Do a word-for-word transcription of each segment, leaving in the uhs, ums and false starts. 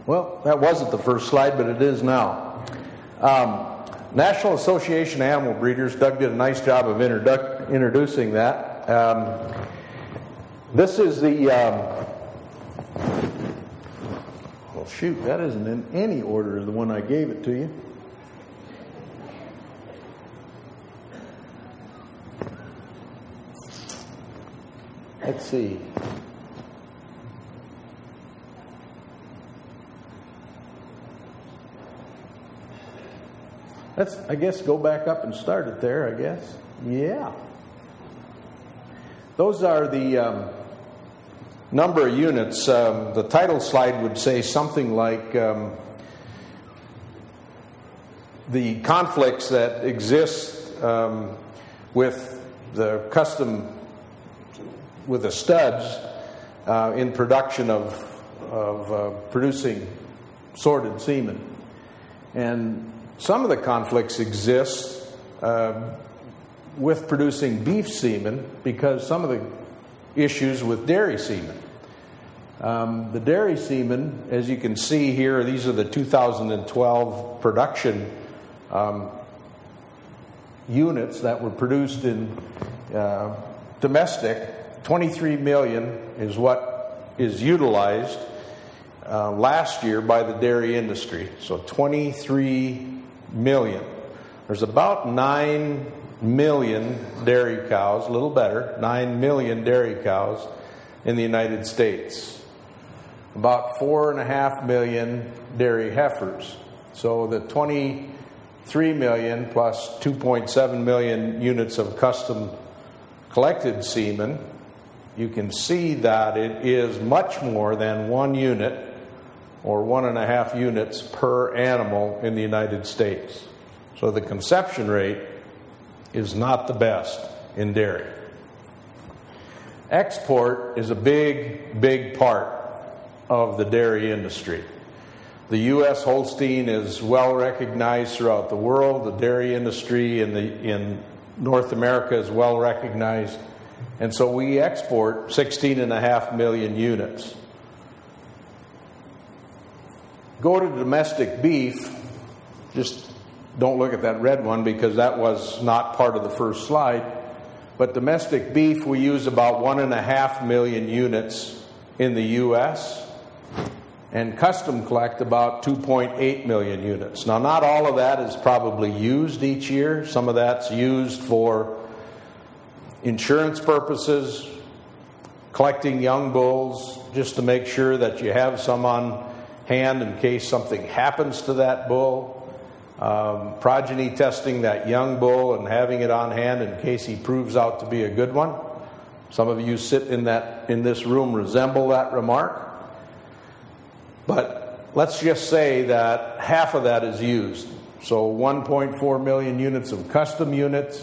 Well, that wasn't the first slide, but it is now. Um, National Association of Animal Breeders, Doug did a nice job of introdu- introducing that. Um, this is the, um, well shoot, that isn't in any order as the one I gave it to you. Let's see. Let's, I guess, go back up and start it there, I guess. Yeah. Those are the um, number of units. Um, the title slide would say something like um, the conflicts that exist um, with the custom, with the studs uh, in production of, of uh, producing sorted semen. And some of the conflicts exist uh, with producing beef semen because some of the issues with dairy semen. Um, the dairy semen, as you can see here, these are the two thousand twelve production um, units that were produced in uh, domestic. twenty-three million is what is utilized uh, last year by the dairy industry. So twenty-three million. There's about nine million dairy cows, a little better, nine million dairy cows in the United States. About four and a half million dairy heifers. So the twenty-three million plus two point seven million units of custom collected semen, you can see that it is much more than one unit or one and a half units per animal in the United States. So the conception rate is not the best in dairy. Export is a big, big part of the dairy industry. The U S Holstein is well recognized throughout the world. The dairy industry in, the, in North America is well recognized. And so we export sixteen and a half million units. Go to domestic beef. Just don't look at that red one because that was not part of the first slide. But domestic beef, we use about one and a half million units in the U S and custom collect about two point eight million units. Now, not all of that is probably used each year. Some of that's used for insurance purposes, collecting young bulls just to make sure that you have some on hand in case something happens to that bull, um, progeny testing that young bull and having it on hand in case he proves out to be a good one. Some of you sit in that in this room resemble that remark. But let's just say that half of that is used. So one point four million units of custom units,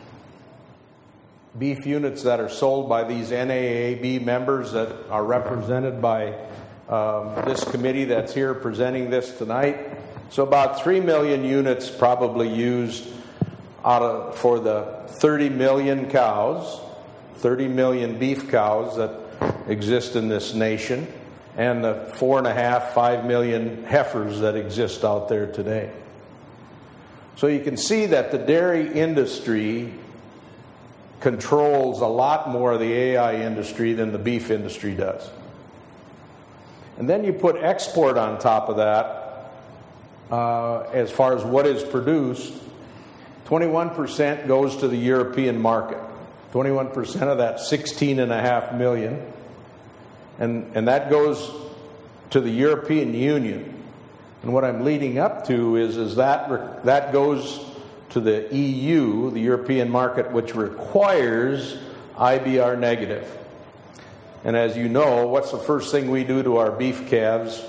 beef units that are sold by these N A A B members that are represented by Um, this committee that's here presenting this tonight. So about three million units probably used out of, for the thirty million cows, thirty million beef cows that exist in this nation, and the four and a half, five million heifers that exist out there today. So you can see that the dairy industry controls a lot more of the A I industry than the beef industry does. And then you put export on top of that, uh, as far as what is produced, twenty-one percent goes to the European market. twenty-one percent of that sixteen and a half million. And, and that goes to the European Union. And what I'm leading up to is, is that, that goes to the E U, the European market, which requires I B R negative. And as you know, what's the first thing we do to our beef calves?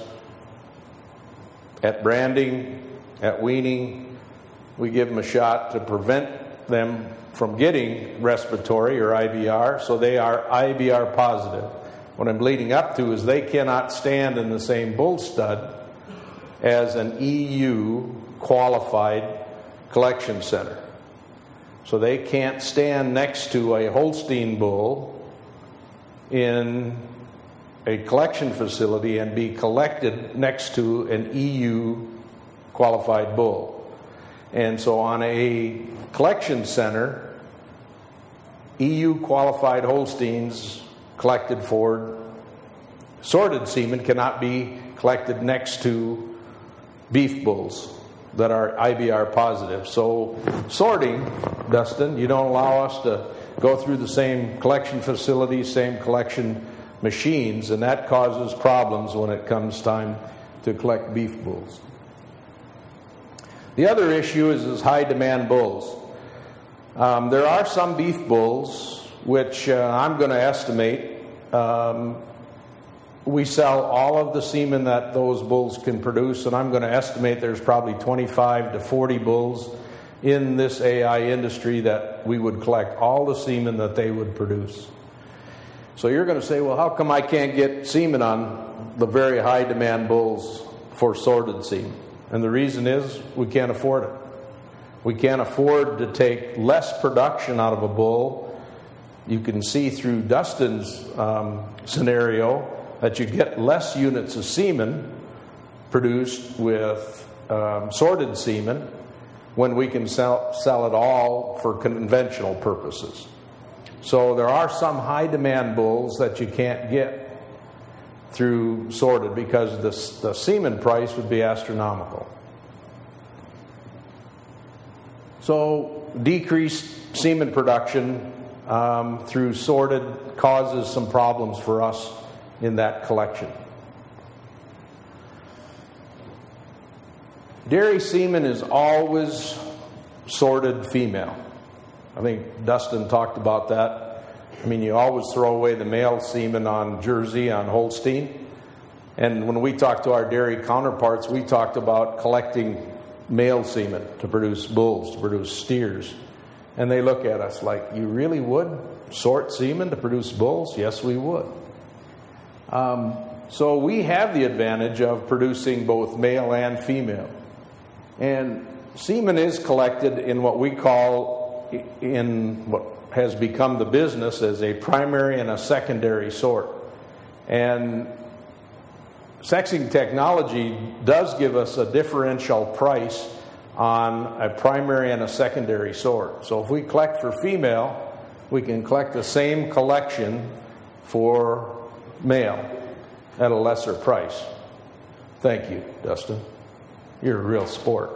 At branding, at weaning, we give them a shot to prevent them from getting respiratory or I B R, so they are I B R positive. What I'm leading up to is they cannot stand in the same bull stud as an E U qualified collection center. So they can't stand next to a Holstein bull in a collection facility and be collected next to an E U qualified bull. And so on a collection center, E U qualified Holsteins collected for sorted semen cannot be collected next to beef bulls that are I B R positive. So sorting, Dustin, you don't allow us to go through the same collection facilities, same collection machines, and that causes problems when it comes time to collect beef bulls. The other issue is, is high demand bulls. Um, there are some beef bulls which uh, I'm going to estimate um, we sell all of the semen that those bulls can produce, and I'm going to estimate there's probably twenty-five to forty bulls in this A I industry that we would collect all the semen that they would produce. So you're going to say, well, how come I can't get semen on the very high demand bulls for sorted semen? And the reason is we can't afford it. We can't afford to take less production out of a bull. You can see through Dustin's um, scenario that you get less units of semen produced with um, sorted semen when we can sell, sell it all for conventional purposes. So there are some high demand bulls that you can't get through sorted because the, the semen price would be astronomical. So decreased semen production um, through sorted causes some problems for us in that collection. Dairy semen is always sorted female. I think Dustin talked about that. I mean, you always throw away the male semen on Jersey, on Holstein. And when we talked to our dairy counterparts, we talked about collecting male semen to produce bulls, to produce steers. And they look at us like, you really would sort semen to produce bulls? Yes, we would. Um, so we have the advantage of producing both male and female. And semen is collected in what we call, in what has become the business, as a primary and a secondary sort. And sexing technology does give us a differential price on a primary and a secondary sort. So if we collect for female, we can collect the same collection for male at a lesser price. Thank you, Dustin. You're a real sport.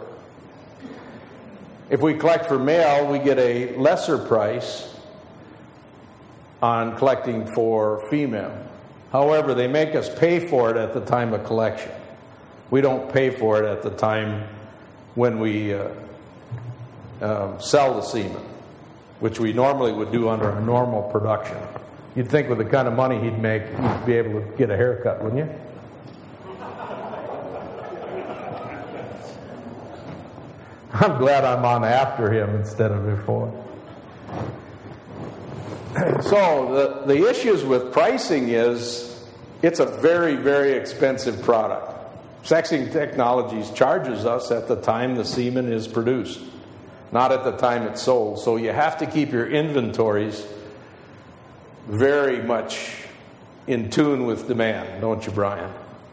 If we collect for male, we get a lesser price on collecting for female. However, they make us pay for it at the time of collection. We don't pay for it at the time when we uh, uh, sell the semen, which we normally would do under a normal production. You'd think with the kind of money he'd make, he'd be able to get a haircut, wouldn't you? I'm glad I'm on after him instead of before. So the, the issues with pricing is it's a very, very expensive product. Sexing Technologies charges us at the time the semen is produced, not at the time it's sold. So you have to keep your inventories very much in tune with demand, don't you, Brian?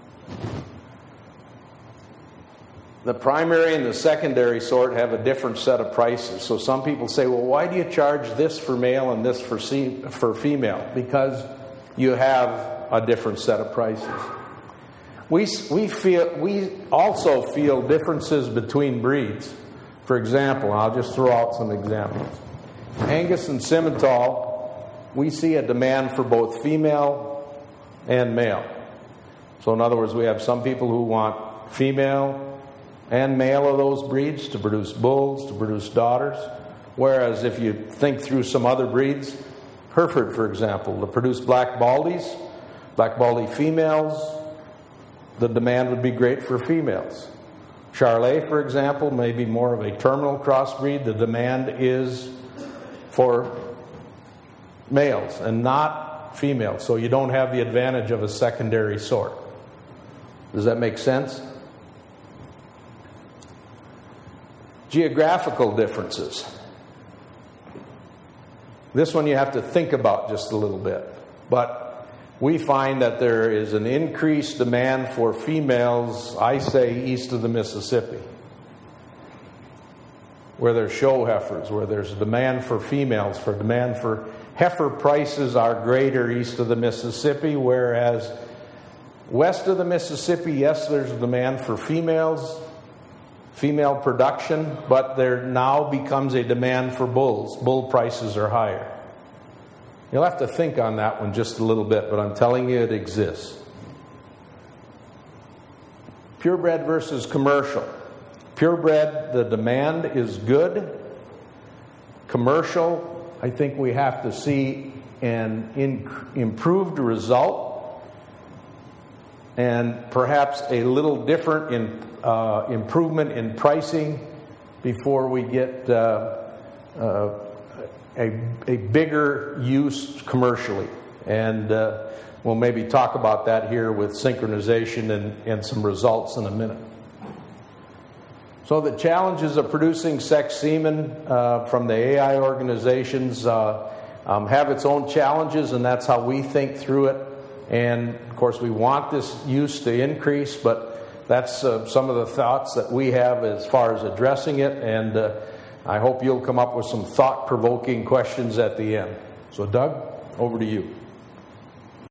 The primary and the secondary sort have a different set of prices. So some people say, well, why do you charge this for male and this for se- for female? Because you have a different set of prices. We we feel we also feel differences between breeds. For example, I'll just throw out some examples. Angus and Simmental, we see a demand for both female and male. So in other words, we have some people who want female and male of those breeds to produce bulls, to produce daughters. Whereas if you think through some other breeds, Hereford, for example, to produce black baldies, black baldy females, the demand would be great for females. Charolais, for example, may be more of a terminal crossbreed. The demand is for males and not females. So you don't have the advantage of a secondary sort. Does that make sense? Geographical differences. This one you have to think about just a little bit. But we find that there is an increased demand for females, I say, east of the Mississippi, where there's show heifers, where there's a demand for females, for demand for heifer prices are greater east of the Mississippi, whereas west of the Mississippi, yes, there's a demand for females, female production, but there now becomes a demand for bulls. Bull prices are higher. You'll have to think on that one just a little bit, but I'm telling you it exists. Purebred versus commercial. Purebred, the demand is good. Commercial, I think we have to see an in, improved result and perhaps a little different in, uh, improvement in pricing before we get uh, uh, a, a bigger use commercially. And uh, we'll maybe talk about that here with synchronization and, and some results in a minute. So the challenges of producing sex semen uh, from the A I organizations uh, um, have its own challenges, and that's how we think through it. And of course we want this use to increase, but that's uh, some of the thoughts that we have as far as addressing it, and uh, I hope you'll come up with some thought-provoking questions at the end. So Doug, over to you.